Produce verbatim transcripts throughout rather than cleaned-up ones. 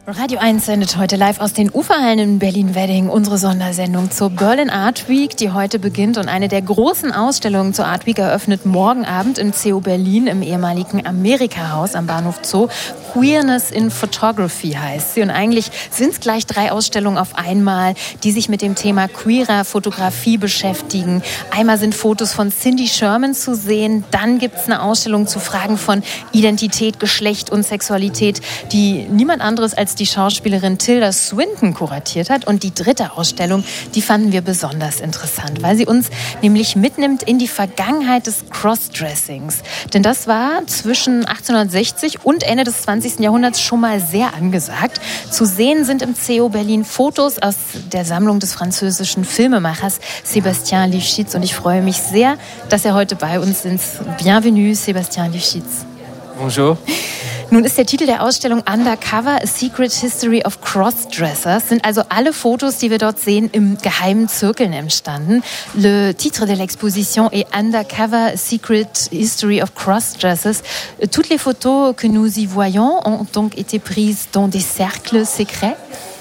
Radio eins sendet heute live aus den Uferhallen in Berlin-Wedding unsere Sondersendung zur Berlin Art Week, die heute beginnt. Und eine der großen Ausstellungen zur Art Week eröffnet morgen Abend im C O Berlin im ehemaligen Amerika-Haus am Bahnhof Zoo. Queerness in Photography heißt sie. Und eigentlich sind es gleich drei Ausstellungen auf einmal, die sich mit dem Thema queerer Fotografie beschäftigen. Einmal sind Fotos von Cindy Sherman zu sehen. Dann gibt es eine Ausstellung zu Fragen von Identität, Geschlecht und Sexualität, die niemand anderes als die Schauspielerin Tilda Swinton kuratiert hat. Und die dritte Ausstellung, die fanden wir besonders interessant, weil sie uns nämlich mitnimmt in die Vergangenheit des Crossdressings. Denn das war zwischen achtzehnhundertsechzig und Ende des zwanzigsten Jahrhunderts schon mal sehr angesagt. Zu sehen sind im C O Berlin Fotos aus der Sammlung des französischen Filmemachers Sébastien Lifshitz. Und ich freue mich sehr, dass er heute bei uns ist. Bienvenue, Sébastien Lifshitz. Bonjour. Nun ist der Titel der Ausstellung Undercover, A Secret History of Crossdressers. Sind also alle Fotos, die wir dort sehen, im geheimen Zirkeln entstanden. Le titre de l'exposition est Undercover, A Secret History of Crossdressers. Toutes les photos que nous y voyons ont donc été prises dans des cercles secrets.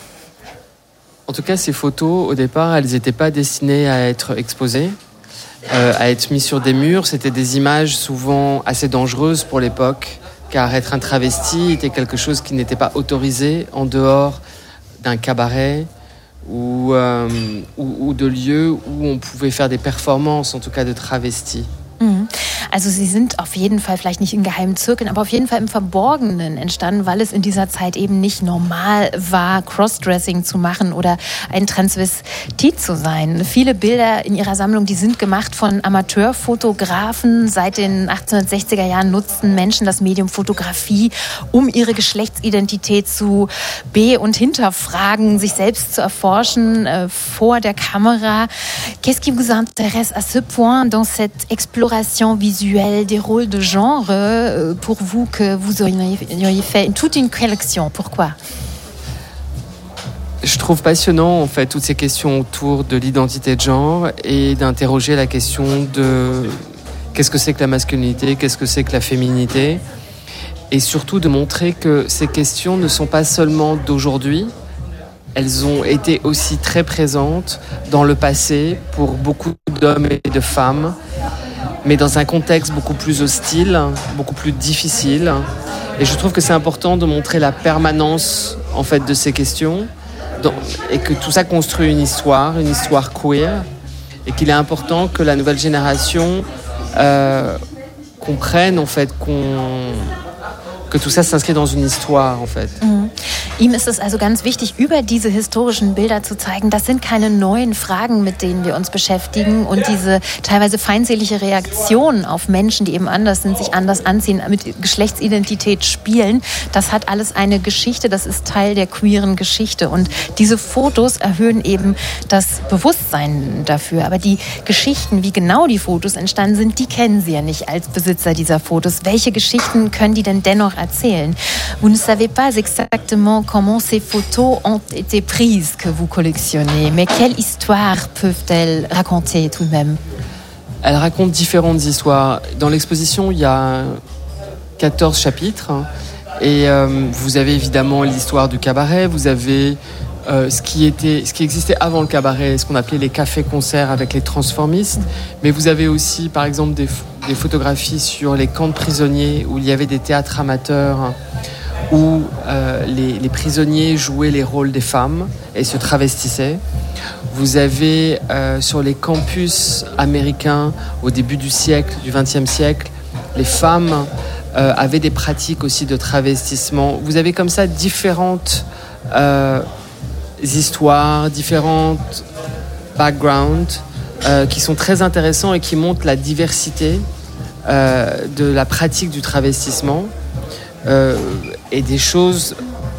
En tout cas, ces photos, au départ, elles n'étaient pas destinées à être exposées, euh, à être mises sur des murs. C'était des images souvent assez dangereuses pour l'époque, car être un travesti était quelque chose qui n'était pas autorisé en dehors d'un cabaret ou, euh, ou, ou de lieux où on pouvait faire des performances, en tout cas de travestis. Mhm. Also sie sind auf jeden Fall vielleicht nicht in geheimen Zirkeln, aber auf jeden Fall im Verborgenen entstanden, weil es in dieser Zeit eben nicht normal war, Crossdressing zu machen oder ein Transvestit zu sein. Viele Bilder in ihrer Sammlung, die sind gemacht von Amateurfotografen. Seit den achtzehnhundertsechziger Jahren nutzten Menschen das Medium Fotografie, um ihre Geschlechtsidentität zu be- und hinterfragen, sich selbst zu erforschen äh, vor der Kamera. Qu'est-ce qui vous intéresse à ce point dans cette exploration visuelle des rôles de genre euh, pour vous que vous auriez, auriez fait toute une collection? Pourquoi? Je trouve passionnant en fait toutes ces questions autour de l'identité de genre et d'interroger la question de qu'est-ce que c'est que la masculinité, qu'est-ce que c'est que la féminité, et surtout de montrer que ces questions ne sont pas seulement d'aujourd'hui. Elles ont été aussi très présentes dans le passé pour beaucoup d'hommes et de femmes, mais dans un contexte beaucoup plus hostile, beaucoup plus difficile. Et je trouve que c'est important de montrer la permanence en fait de ces questions, et que tout ça construit une histoire, une histoire queer, et qu'il est important que la nouvelle génération euh, comprenne en fait qu'on que tout ça s'inscrit dans une histoire, en fait. Mhm. Ihm ist es also ganz wichtig, über diese historischen Bilder zu zeigen, das sind keine neuen Fragen, mit denen wir uns beschäftigen, und diese teilweise feindselige Reaktion auf Menschen, die eben anders sind, sich anders anziehen, mit Geschlechtsidentität spielen, das hat alles eine Geschichte, das ist Teil der queeren Geschichte, und diese Fotos erhöhen eben das Bewusstsein dafür. Aber die Geschichten, wie genau die Fotos entstanden sind, die kennen Sie ja nicht als Besitzer dieser Fotos. Welche Geschichten können die denn dennoch erzählen? Vous ne savez pas exactement comment ces photos ont été prises que vous collectionnez, mais quelle histoire peuvent-elles raconter tout de même? Elles racontent différentes histoires. Dans l'exposition, il y a quatorze chapitres, et euh, vous avez évidemment l'histoire du cabaret, vous avez euh, ce qui était, ce qui existait avant le cabaret, ce qu'on appelait les cafés-concerts avec les transformistes, mais vous avez aussi par exemple des, des photographies sur les camps de prisonniers où il y avait des théâtres amateurs, où euh, les, les prisonniers jouaient les rôles des femmes et se travestissaient. Vous avez euh, sur les campus américains au début du siècle, du vingtième siècle, les femmes euh, avaient des pratiques aussi de travestissement. Vous avez comme ça différentes euh, histoires, différentes backgrounds euh, qui sont très intéressants et qui montrent la diversité euh, de la pratique du travestissement. Euh, et des choses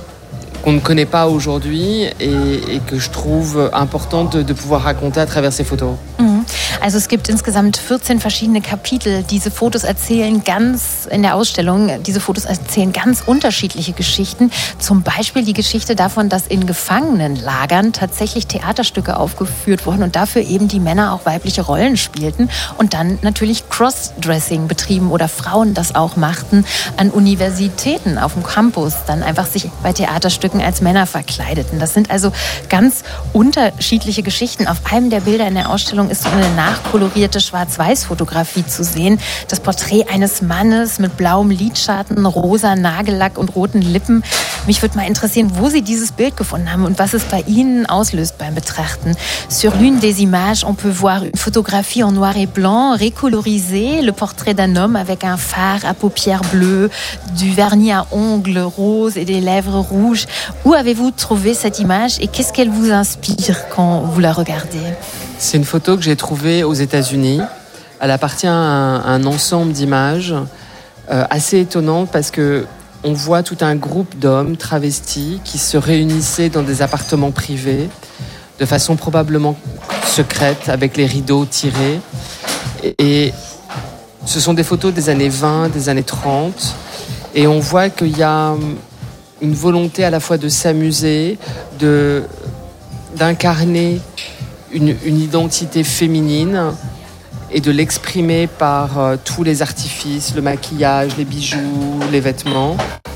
qu'on ne connaît pas aujourd'hui et, et que je trouve importante de, de pouvoir raconter à travers ces photos. Mhm. Also es gibt insgesamt vierzehn verschiedene Kapitel. Diese Fotos erzählen ganz, in der Ausstellung, diese Fotos erzählen ganz unterschiedliche Geschichten. Zum Beispiel die Geschichte davon, dass in Gefangenenlagern tatsächlich Theaterstücke aufgeführt wurden und dafür eben die Männer auch weibliche Rollen spielten und dann natürlich Crossdressing betrieben oder Frauen das auch machten an Universitäten auf dem Campus, dann einfach sich bei Theaterstücken Strecken als Männer verkleideten. Das sind also ganz unterschiedliche Geschichten. Auf einem der Bilder in der Ausstellung ist so eine nachkolorierte Schwarz-Weiß-Fotografie zu sehen. Das Porträt eines Mannes mit blauem Lidschatten, rosa Nagellack und roten Lippen. Mich würde mal interessieren, wo Sie dieses Bild gefunden haben und was es bei Ihnen auslöst beim Betrachten. Sur l'une des images, on peut voir une photographie en noir et blanc, récolorisée, le portrait d'un homme avec un fard à paupières bleues, du vernis à ongles roses et des lèvres rouges. Où avez-vous trouvé cette image et qu'est-ce qu'elle vous inspire quand vous la regardez? C'est une photo que j'ai trouvée aux États-Unis. Elle appartient à un, à un ensemble d'images euh, assez étonnantes parce que on voit tout un groupe d'hommes travestis qui se réunissaient dans des appartements privés de façon probablement secrète, avec les rideaux tirés. Et ce sont des photos des années vingt, des années trente. Et on voit qu'il y a une volonté à la fois de s'amuser, de, d'incarner une, une identité féminine et de l'exprimer par euh, tous les artifices, le maquillage, les bijoux, les vêtements.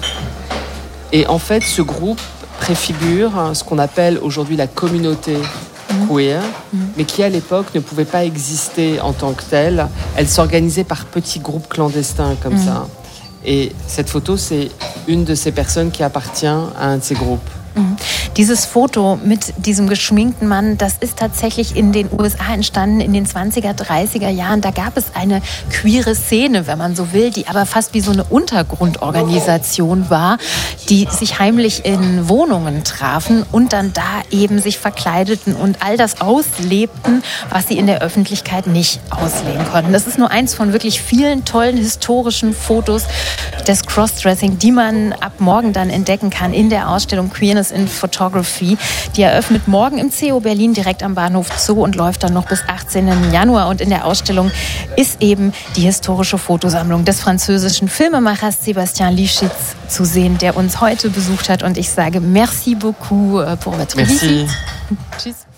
Et en fait, ce groupe préfigure hein, ce qu'on appelle aujourd'hui la communauté mmh. queer, mmh. mais qui à l'époque ne pouvait pas exister en tant que telle. Elle s'organisait par petits groupes clandestins comme mmh. ça. Et cette photo, c'est une de ces personnes qui appartient à un de ces groupes. Mhm. Dieses Foto mit diesem geschminkten Mann, das ist tatsächlich in den U S A entstanden in den zwanziger, dreißiger Jahren. Da gab es eine queere Szene, wenn man so will, die aber fast wie so eine Untergrundorganisation war, die sich heimlich in Wohnungen trafen und dann da eben sich verkleideten und all das auslebten, was sie in der Öffentlichkeit nicht ausleben konnten. Das ist nur eins von wirklich vielen tollen historischen Fotos des Crossdressing, die man ab morgen dann entdecken kann in der Ausstellung Queerness in Photography. Die eröffnet morgen im C O Berlin direkt am Bahnhof Zoo und läuft dann noch bis achtzehnten Januar. Und in der Ausstellung ist eben die historische Fotosammlung des französischen Filmemachers Sébastien Lischitz zu sehen, der uns heute besucht hat. Und ich sage merci beaucoup pour votre Merci. visite. Tschüss.